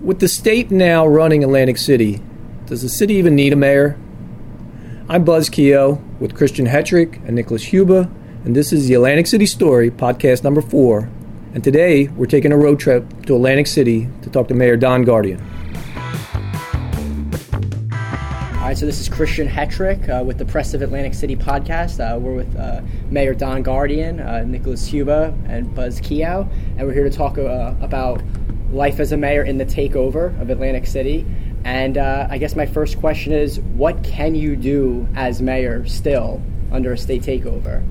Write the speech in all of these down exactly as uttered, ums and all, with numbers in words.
With the state now running Atlantic City, does the city even need a mayor? I'm Buzz Keogh with Christian Hetrick and Nicholas Huba, and this is the Atlantic City Story, podcast number four. And today, we're taking a road trip to Atlantic City to talk to Mayor Don Guardian. All right, so this is Christian Hetrick uh, with the Press of Atlantic City podcast. Uh, we're with uh, Mayor Don Guardian, uh, Nicholas Huba, and Buzz Keogh, and we're here to talk uh, about life as a mayor in the takeover of Atlantic City. And uh, I guess my first question is, what can you do as mayor still under a state takeover?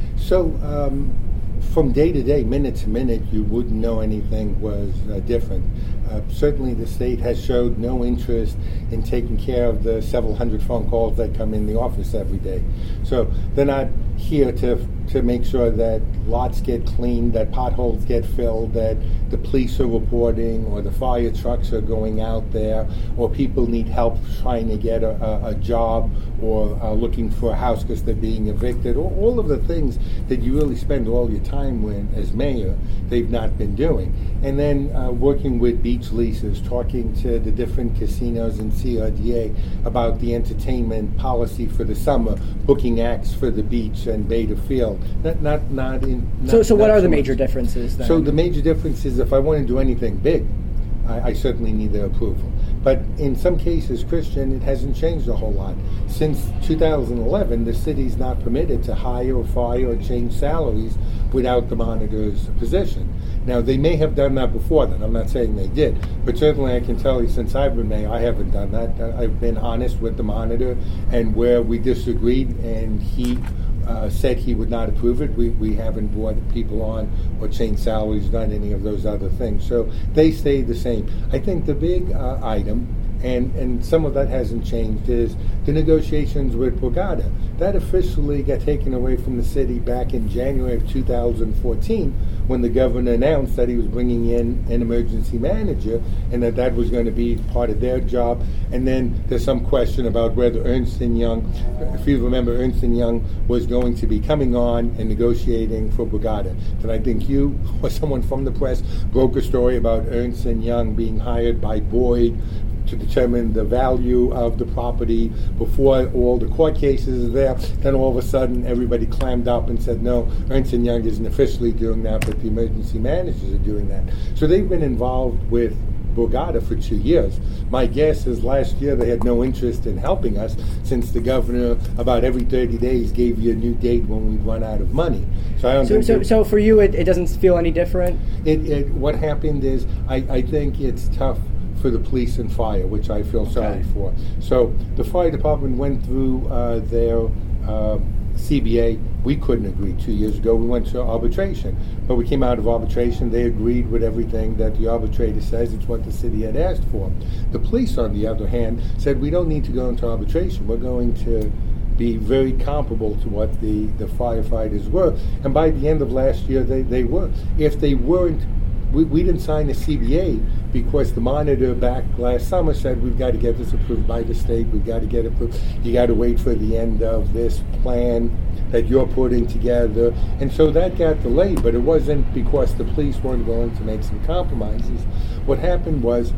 So um, from day to day, minute to minute, you wouldn't know anything was uh, different. Uh, certainly the state has showed no interest in taking care of the several hundred phone calls that come in the office every day. So they're not here to to make sure that lots get cleaned, that potholes get filled, that the police are reporting, or the fire trucks are going out there, or people need help trying to get a, a, a job, or uh, looking for a house because they're being evicted, or all of the things that you really spend all your time with as mayor, they've not been doing. And then uh, working with beach leases, talking to the different casinos in C R D A about the entertainment policy for the summer, booking acts for the beach and Beta Field. Not, not, not in. Not, so, so what not are the so major much. differences then? So the major difference is if I want to do anything big, I, I certainly need their approval. But in some cases, Christian, it hasn't changed a whole lot. Since two thousand eleven, the city's not permitted to hire or fire or change salaries without the monitor's position. Now, they may have done that before then. I'm not saying they did. But certainly I can tell you since I've been mayor, I haven't done that. I've been honest with the monitor, and where we disagreed and he uh, said he would not approve it, we, we haven't brought people on or changed salaries, done any of those other things. So they stay the same. I think the big uh, item, and, and some of that hasn't changed, is the negotiations with Borgata. That officially got taken away from the city back in January of two thousand fourteen when the governor announced that he was bringing in an emergency manager and that that was going to be part of their job. And then there's some question about whether Ernst and Young, if you remember, Ernst and Young was going to be coming on and negotiating for Borgata. And I think you or someone from the press broke a story about Ernst and Young being hired by Boyd to determine the value of the property before all the court cases are there. Then all of a sudden everybody clammed up and said, no, Ernst and Young isn't officially doing that, but the emergency managers are doing that. So they've been involved with Borgata for two years. My guess is last year they had no interest in helping us, since the governor about every thirty days gave you a new date when we'd run out of money. So I don't so, think so, so for you, it, it doesn't feel any different? It, it, what happened is, I, I think it's tough for the police and fire, which I feel sorry okay. for. So the fire department went through uh, their uh, C B A. We couldn't agree two years ago. We went to arbitration. But we came out of arbitration. They agreed with everything that the arbitrator says. It's what the city had asked for. The police, on the other hand, said we don't need to go into arbitration. We're going to be very comparable to what the, the firefighters were. And by the end of last year, they, they were. If they weren't, we, we didn't sign a C B A because the monitor back last summer said we've got to get this approved by the state, we've got to get it approved, you got to wait for the end of this plan that you're putting together. And so that got delayed, but it wasn't because the police weren't willing to make some compromises. What happened was,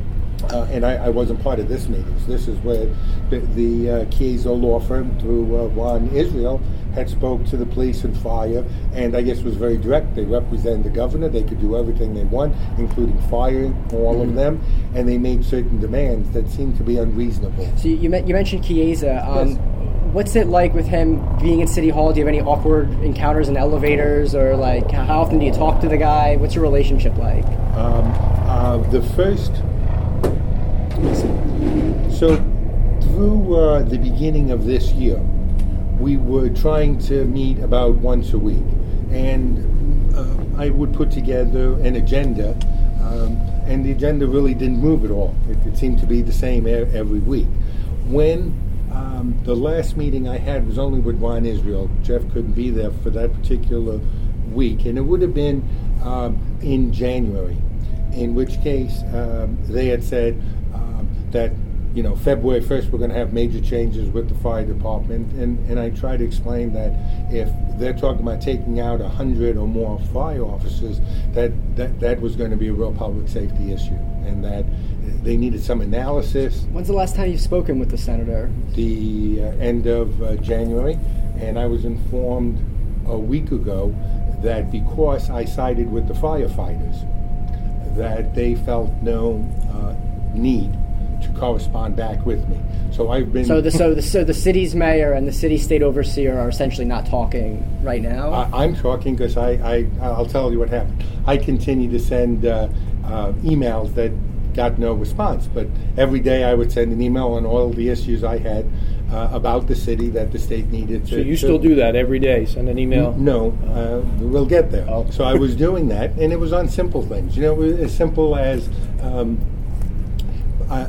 uh, and I, I wasn't part of this meeting, so this is where the, the uh, Chiesa law firm through uh, Juan Israel had spoke to the police and fire, and I guess was very direct. They represent the governor. They could do everything they want, including firing all mm-hmm. of them, and they made certain demands that seemed to be unreasonable. So you, you mentioned Chiesa. Um, yes. What's it like with him being in City Hall? Do you have any awkward encounters in elevators, or like how often do you talk to the guy? What's your relationship like? Um, uh, the first, so through uh, the beginning of this year, we were trying to meet about once a week, and uh, I would put together an agenda, um, and the agenda really didn't move at all. It, it seemed to be the same every week. When um, the last meeting I had was only with Juan Israel, Jeff couldn't be there for that particular week, and it would have been um, in January, in which case um, they had said um, that you know, February first, we're going to have major changes with the fire department. And, and I try to explain that if they're talking about taking out one hundred or more fire officers, that, that, that was going to be a real public safety issue. and that they needed some analysis. When's the last time you've spoken with the senator? The uh, end of uh, January, and I was informed a week ago that because I sided with the firefighters, that they felt no uh, need to correspond back with me. So I've been. So the so the so the city's mayor and the city state overseer are essentially not talking right now. I, I'm talking because I, I I'll tell you what happened. I continue to send uh, uh, emails that got no response, but every day I would send an email on all the issues I had uh, about the city that the state needed to. So you to, still do that every day? Send an email? No, uh, we'll get there. Oh. So I was doing that, and it was on simple things. You know, it was as simple as. Um, I,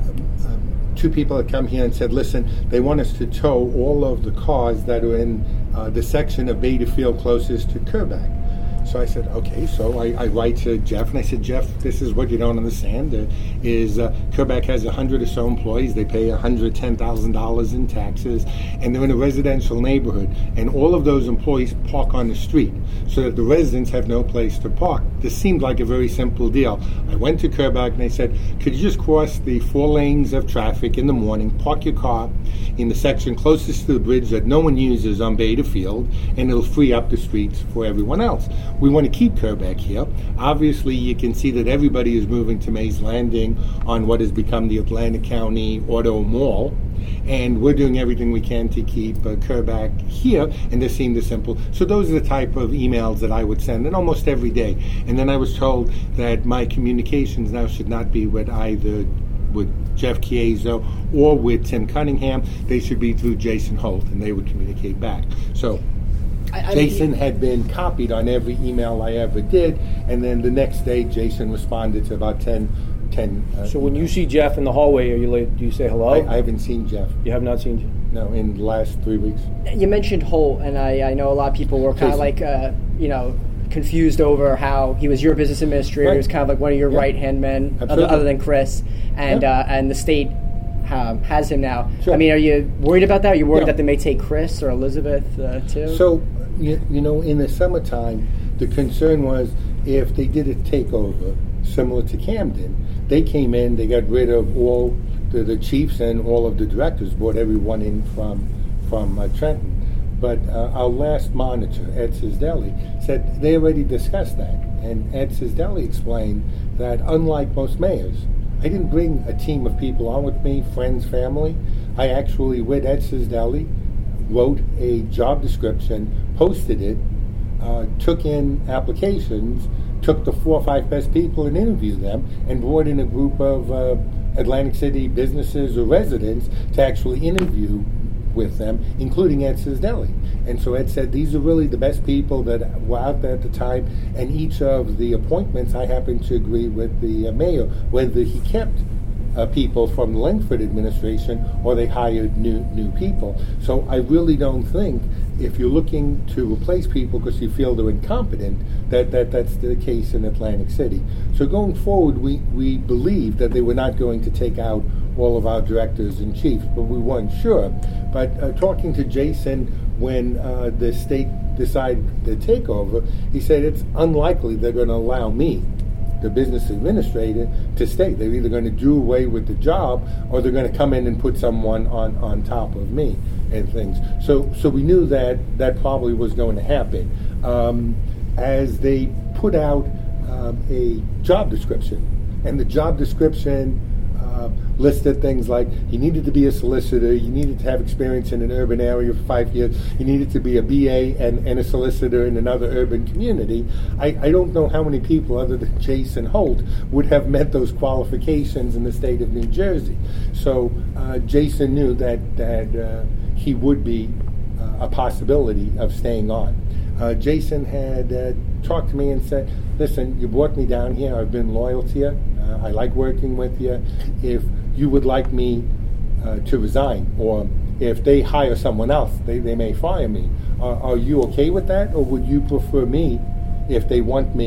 Two people had come here and said, listen, they want us to tow all of the cars that are in uh, the section of Beta Field closest to Kerback. So I said, okay. So I, I write to Jeff, and I said, Jeff, this is what you don't understand, uh, is uh, Kerback has one hundred or so employees. They pay one hundred ten thousand dollars in taxes, and they're in a residential neighborhood. And all of those employees park on the street so that the residents have no place to park. This seemed like a very simple deal. I went to Kerback, and they said, could you just cross the four lanes of traffic in the morning, park your car in the section closest to the bridge that no one uses on Beta Field, and it'll free up the streets for everyone else. We want to keep Kerback here. Obviously, you can see that everybody is moving to Mays Landing on what has become the Atlantic County Auto Mall, and we're doing everything we can to keep uh, Kerback here, and this seemed as simple. So those are the type of emails that I would send, and almost every day. And then I was told that my communications now should not be with either with Jeff Chiesa or with Tim Cunningham. They should be through Jason Holt, and they would communicate back. So I, I Jason mean, had been copied on every email I ever did, and then the next day Jason responded to about ten. ten uh, so when you see Jeff in the hallway, are you late, do you say hello? I, I haven't seen Jeff. You have not seen Jeff? No, in the last three weeks. You mentioned Holt, and I, I know a lot of people were kind of like, uh, you know, confused over how he was your business administrator. Right. He was kind of like one of your yeah. right-hand men, other, other than Chris, and yeah. uh, and the state um, has him now. Sure. I mean, are you worried about that? Are you worried yeah. that they may take Chris or Elizabeth uh, too? So, you, you know, in the summertime, the concern was if they did a takeover similar to Camden, they came in, they got rid of all the, the chiefs and all of the directors, brought everyone in from from uh, Trenton. But uh, our last monitor, Ed Cisdelli, said they already discussed that. And Ed Cisdelli explained that unlike most mayors, I didn't bring a team of people on with me, friends, family. I actually, with Ed Cisdelli, wrote a job description, posted it, uh, took in applications, took the four or five best people and interviewed them, and brought in a group of uh, Atlantic City businesses or residents to actually interview with them, including Ed Cisdelli. And so Ed said, these are really the best people that were out there at the time, and each of the appointments I happen to agree with the uh, mayor, whether he kept uh, people from the Langford administration or they hired new new people. So I really don't think if you're looking to replace people because you feel they're incompetent, that, that that's the case in Atlantic City. So going forward, we, we believed that they were not going to take out all of our directors and chiefs, but we weren't sure. But uh, talking to Jason when uh, the state decided the takeover, he said it's unlikely they're going to allow me, the business administrator, to stay. They're either going to do away with the job or they're going to come in and put someone on, on top of me and things. So so we knew that that probably was going to happen. Um, as they put out um, a job description, and the job description uh, listed things like you needed to be a solicitor, you needed to have experience in an urban area for five years, you needed to be a B A and, and a solicitor in another urban community. I, I don't know how many people other than Jason Holt would have met those qualifications in the state of New Jersey. So uh, Jason knew that, that uh, he would be uh, a possibility of staying on. Uh, Jason had uh, talked to me and said, listen, you brought me down here, I've been loyal to you, uh, I like working with you. If you would like me uh, to resign, or if they hire someone else, they, they may fire me. Uh, are you okay with that, or would you prefer me, if they want me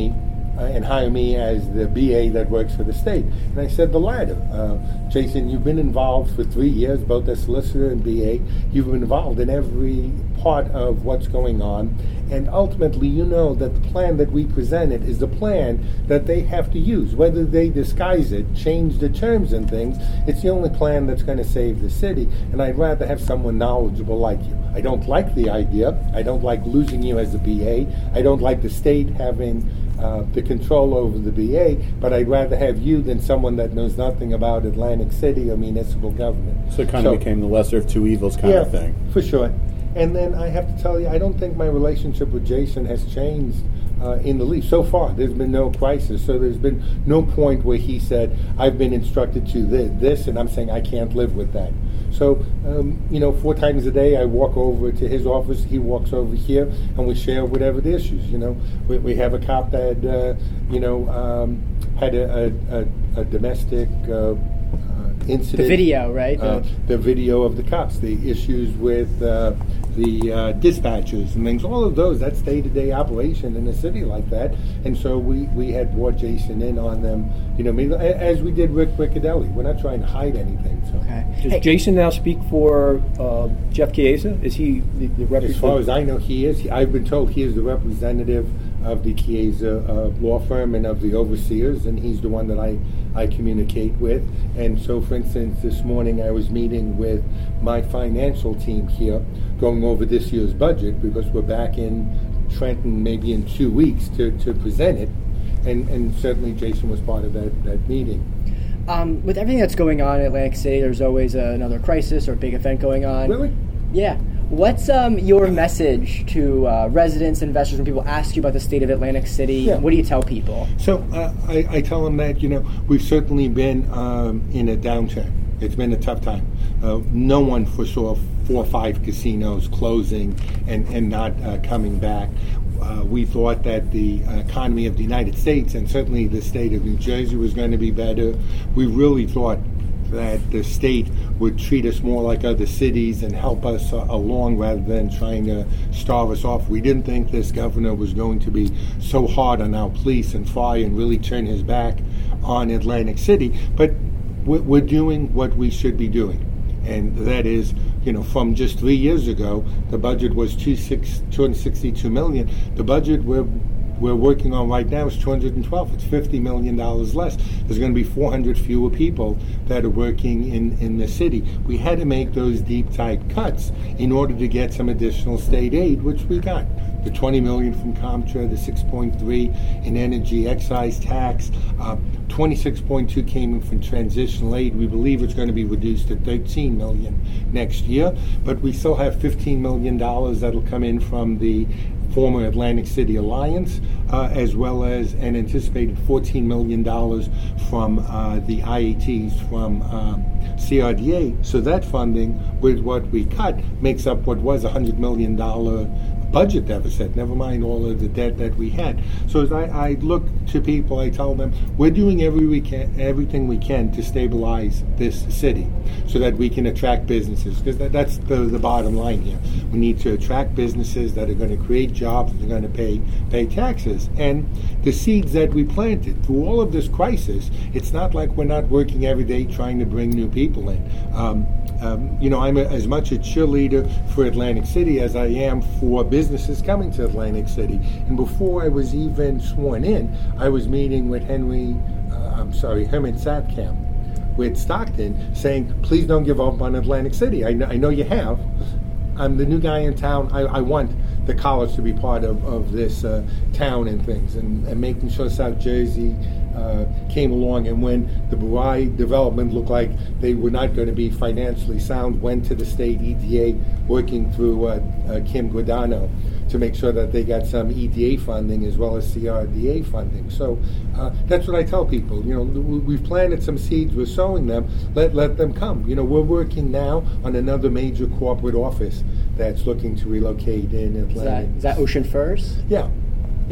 uh, and hire me as the B A that works for the state? And I said, the latter. Uh, Jason, you've been involved for three years, both as solicitor and B A. You've been involved in every part of what's going on. And ultimately, you know that the plan that we presented is the plan that they have to use. Whether they disguise it, change the terms and things, it's the only plan that's going to save the city. And I'd rather have someone knowledgeable like you. I don't like the idea. I don't like losing you as a B A. I don't like the state having uh, the control over the B A, but I'd rather have you than someone that knows nothing about Atlantic City or municipal government. So it kind of so, became the lesser of two evils kind yeah, of thing. For sure. And then I have to tell you, I don't think my relationship with Jason has changed uh, in the least. So far, there's been no crisis. So there's been no point where he said, I've been instructed to this, this and I'm saying I can't live with that. So, um, you know, four times a day I walk over to his office, he walks over here, and we share whatever the issues. You know, we, we have a cop that, uh, you know, um, had a, a, a, a domestic uh, incident. The video, right? Uh, the video of the cops, the issues with uh, the uh, dispatchers and things, all of those, that's day-to-day operation in a city like that. And so we, we had brought Jason in on them, you know, as we did Rick Riccadelli. We're not trying to hide anything. So. Okay. Does hey. Jason now speak for uh, Jeff Chiesa? Is he the, the representative? As far as I know, he is. He, I've been told he is the representative of the Chiesa uh, law firm and of the overseers, and he's the one that I, I communicate with. And so, for instance, this morning I was meeting with my financial team here, going over this year's budget, because we're back in Trenton maybe in two weeks to, to present it. And, and certainly Jason was part of that, that meeting. Um, with everything that's going on in Atlantic City, there's always uh, another crisis or a big event going on. Really? Yeah. What's um, your message to uh, residents, investors, when people ask you about the state of Atlantic City? Yeah. What do you tell people? So uh, I, I tell them that, you know, we've certainly been um, in a downturn. It's been a tough time. Uh, no one foresaw four or five casinos closing and, and not uh, coming back. Uh, we thought that the economy of the United States and certainly the state of New Jersey was going to be better. We really thought that the state would treat us more like other cities and help us uh, along rather than trying to starve us off. We didn't think this governor was going to be so hard on our police and fire and really turn his back on Atlantic City. But we're, we're doing what we should be doing. And that is, you know, from just three years ago, the budget was two hundred sixty-two million dollars. The budget we're we're working on right now is two hundred twelve. It's fifty million dollars less. There's going to be four hundred fewer people that are working in, in the city. We had to make those deep type cuts in order to get some additional state aid, which we got. The twenty million dollars from CompTra, the six point three in energy excise tax, uh, twenty-six point two came in from transitional aid. We believe it's going to be reduced to thirteen million dollars next year, but we still have fifteen million dollars that'll come in from the former Atlantic City Alliance, uh, as well as an anticipated fourteen million dollars from uh, the I A Ts from um, C R D A. So that funding, with what we cut, makes up what was a one hundred million dollars budget deficit, never mind all of the debt that we had. So as I, I look to people, I tell them, we're doing every we can, everything we can to stabilize this city so that we can attract businesses, because that, that's the, the bottom line here. We need to attract businesses that are going to create jobs, that are going to pay, pay taxes. And the seeds that we planted through all of this crisis, it's not like we're not working every day trying to bring new people in. Um, Um, you know, I'm a, as much a cheerleader for Atlantic City as I am for businesses coming to Atlantic City. And before I was even sworn in, I was meeting with Henry, uh, I'm sorry, Herman Satkamp with Stockton, saying, please don't give up on Atlantic City. I know, I know you have. I'm the new guy in town. I, I want the college to be part of, of this uh, town and things, and, and making sure South Jersey uh, came along. And when the Burai development looked like they were not going to be financially sound, went to the state E D A, working through uh, uh, Kim Guadagno to make sure that they got some E D A funding as well as C R D A funding. So uh, that's what I tell people. You know, we've planted some seeds, we're sowing them, let let them come. You know, we're working now on another major corporate office that's looking to relocate in Atlanta. Is that, is that Ocean First? Yeah, yeah.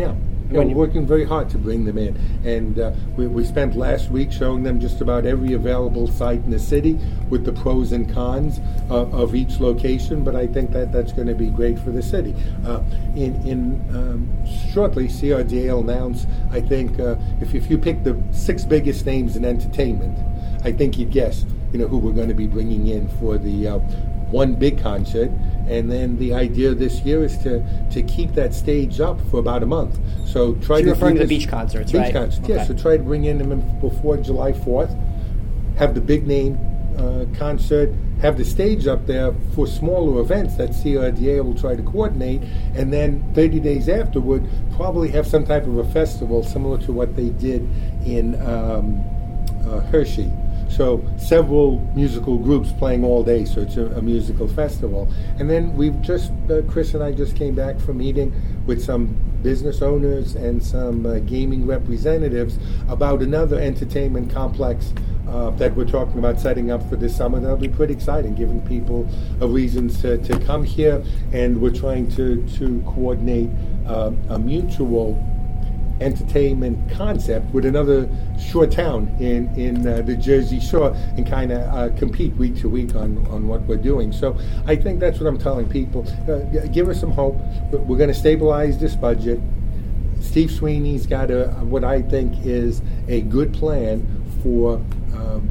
Yeah, we're working very hard to bring them in. And uh, we, we spent last week showing them just about every available site in the city with the pros and cons uh, of each location, but I think that that's going to be great for the city. Uh, in in um, shortly, C R D A will announce, I think, uh, if, if you pick the six biggest names in entertainment, I think you'd guess, you know, who we're going to be bringing in for the uh, one big concert. And then the idea this year is to, to keep that stage up for about a month. So try so to you're referring to the this, beach concerts, beach right? concerts, okay. yeah. So try to bring in them in before July fourth. Have the big name uh, concert. Have the stage up there for smaller events that C R D A will try to coordinate. And then thirty days afterward, probably have some type of a festival similar to what they did in um, uh, Hershey. So several musical groups playing all day, so it's a, a musical festival. And then we've just, uh, Chris and I just came back from meeting with some business owners and some uh, gaming representatives about another entertainment complex uh, that we're talking about setting up for this summer. That'll be pretty exciting, giving people a reason to, to come here. And we're trying to, to coordinate uh, a mutual entertainment concept with another shore town in in uh, the Jersey Shore and kind of uh, compete week to week on, on what we're doing. So I think that's what I'm telling people. Uh, give us some hope. We're going to stabilize this budget. Steve Sweeney's got a what I think is a good plan for um,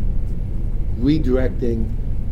redirecting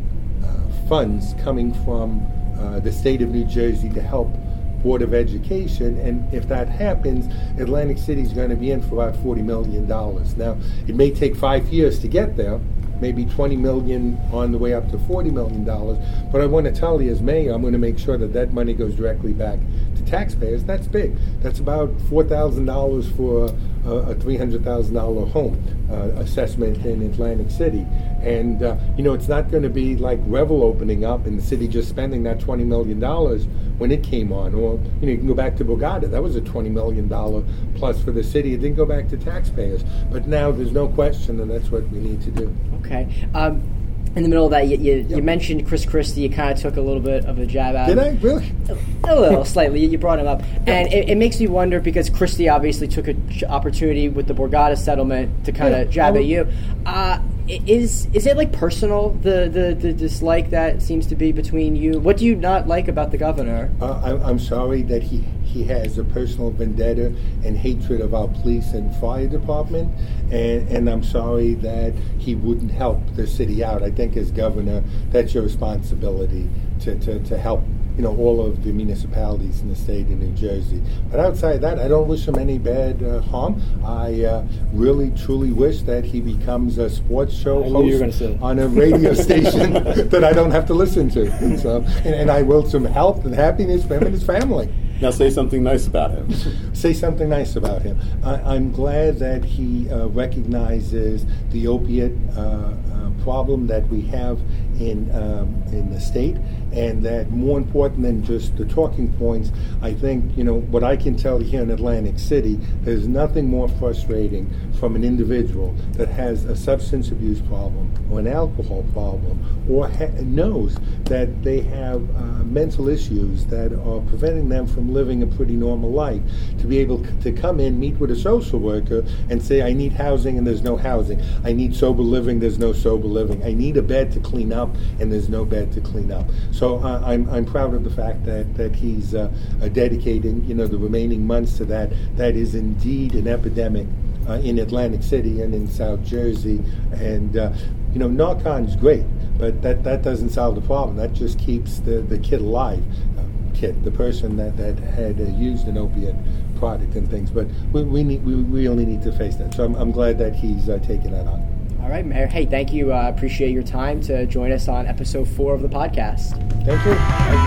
uh, funds coming from uh, the state of New Jersey to help Board of Education, and if that happens, Atlantic City is going to be in for about forty million dollars. Now, it may take five years to get there, maybe twenty million dollars on the way up to forty million dollars, but I want to tell you as mayor, I'm going to make sure that that money goes directly back to taxpayers. That's big. That's about four thousand dollars for a, a three hundred thousand dollars home uh, assessment in Atlantic City. And, uh, you know, it's not going to be like Revel opening up and the city just spending that twenty million dollars when it came on. Or, you know, you can go back to Borgata. That was a twenty million dollars plus for the city. It didn't go back to taxpayers. But now there's no question, and that's what we need to do. Okay. Um, in the middle of that, you, you, yep. you mentioned Chris Christie. You kind of took a little bit of a jab at Did him. I? Really? A, a little, slightly. You brought him up. And it, it makes me wonder, because Christie obviously took an opportunity with the Borgata settlement to kind of yeah. jab um, at you. Uh, Is is it like personal, the, the, the dislike that seems to be between you? What do you not like about the governor? Uh, I'm, I'm sorry that he, he has a personal vendetta and hatred of our police and fire department, and, and I'm sorry that he wouldn't help the city out. I think as governor, that's your responsibility to, to, to help, you know, all of the municipalities in the state of New Jersey. But outside that, I don't wish him any bad uh, harm. I uh, really, truly wish that he becomes a sports show host on a radio station that I don't have to listen to. And, so, and, and I will some health and happiness for him and his family. Now say something nice about him. Say something nice about him. I, I'm glad that he uh, recognizes the opiate uh, uh, problem that we have in um, in the state, and that more important than just the talking points, I think, you know, what I can tell here in Atlantic City, there's nothing more frustrating from an individual that has a substance abuse problem or an alcohol problem or ha- knows that they have uh, mental issues that are preventing them from living a pretty normal life, to be able c- to come in, meet with a social worker and say, I need housing and there's no housing. I need sober living, there's no sober living. I need a bed to clean up and there's no bed to clean up. So uh, I'm I'm proud of the fact that that he's uh, uh, dedicating, you know, the remaining months to that. That is indeed an epidemic uh, in Atlantic City and in South Jersey. And uh, you know, Narcan's great, but that, that doesn't solve the problem. That just keeps the, the kid alive. Uh, kid, the person that that had uh, used an opiate product and things. But we we need we really need to face that. So I'm I'm glad that he's uh, taking that on. All right, Mayor. Hey, thank you. I uh, appreciate your time to join us on episode four of the podcast. Thank you.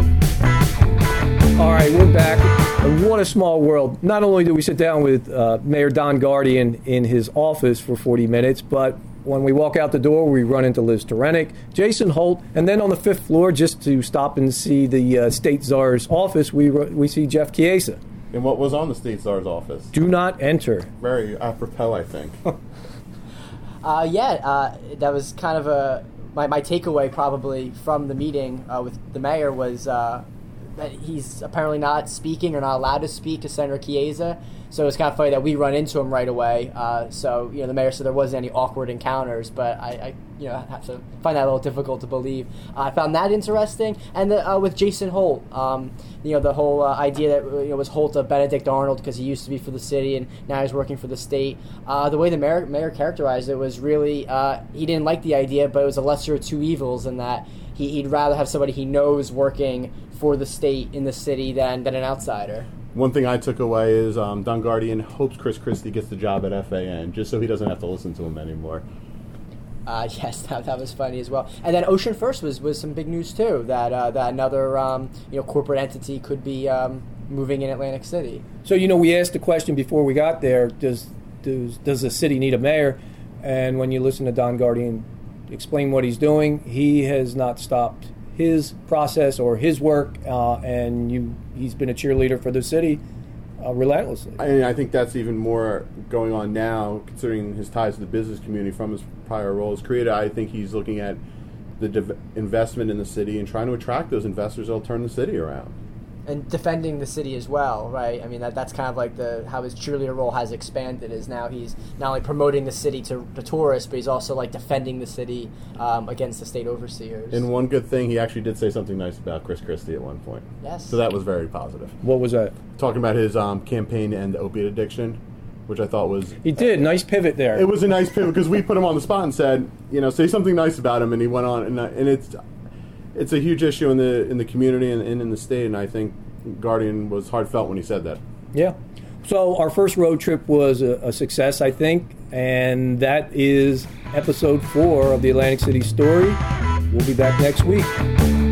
Thank you. All right, we're back. And what a small world. Not only did we sit down with uh, Mayor Don Guardian in his office for forty minutes, but when we walk out the door, we run into Liz Terenic, Jason Holt, and then on the fifth floor, just to stop and see the uh, State Czar's office, we we see Jeff Chiesa. And what was on the State Czar's office? Do not enter. Very apropos, I think. Uh, yeah, uh, that was kind of a my, my takeaway probably from the meeting uh, with the mayor was uh, that he's apparently not speaking or not allowed to speak to Senator Chiesa. So it's kind of funny that we run into him right away. Uh, so you know, the mayor said there wasn't any awkward encounters, but I, I you know have to find that a little difficult to believe. Uh, I found that interesting, and the, uh, with Jason Holt, um, you know, the whole uh, idea that you know was Holt of Benedict Arnold because he used to be for the city and now he's working for the state. Uh, the way the mayor mayor characterized it was really uh, he didn't like the idea, but it was a lesser of two evils in that he, he'd rather have somebody he knows working for the state in the city than than an outsider. One thing I took away is um, Don Guardian hopes Chris Christie gets the job at F A N just so he doesn't have to listen to him anymore. Uh, yes, that, that was funny as well. And then Ocean First was, was some big news too, that uh, that another um, you know corporate entity could be um, moving in Atlantic City. So you know, we asked the question before we got there: Does does does the city need a mayor? And when you listen to Don Guardian explain what he's doing, he has not stopped his process or his work, uh, and you he's been a cheerleader for the city uh, relentlessly. I, I think that's even more going on now, considering his ties to the business community from his prior role as creator. I think he's looking at the div- investment in the city and trying to attract those investors that'll turn the city around. And defending the city as well, right? I mean, that that's kind of like the how his cheerleader role has expanded. Is now he's not only promoting the city to, to tourists, but he's also like defending the city um, against the state overseers. And one good thing, he actually did say something nice about Chris Christie at one point. Yes. So that was very positive. What was that? Talking about his um, campaign to end opiate addiction, which I thought was... He did. Nice pivot there. It was a nice pivot because we put him on the spot and said, you know, say something nice about him, and he went on, and, uh, and it's it's a huge issue in the in the community and, and in the state, and I think Guardian was heartfelt when he said that. Yeah. So our first road trip was a, a success, I think, and that is episode four of the Atlantic City Story. We'll be back next week.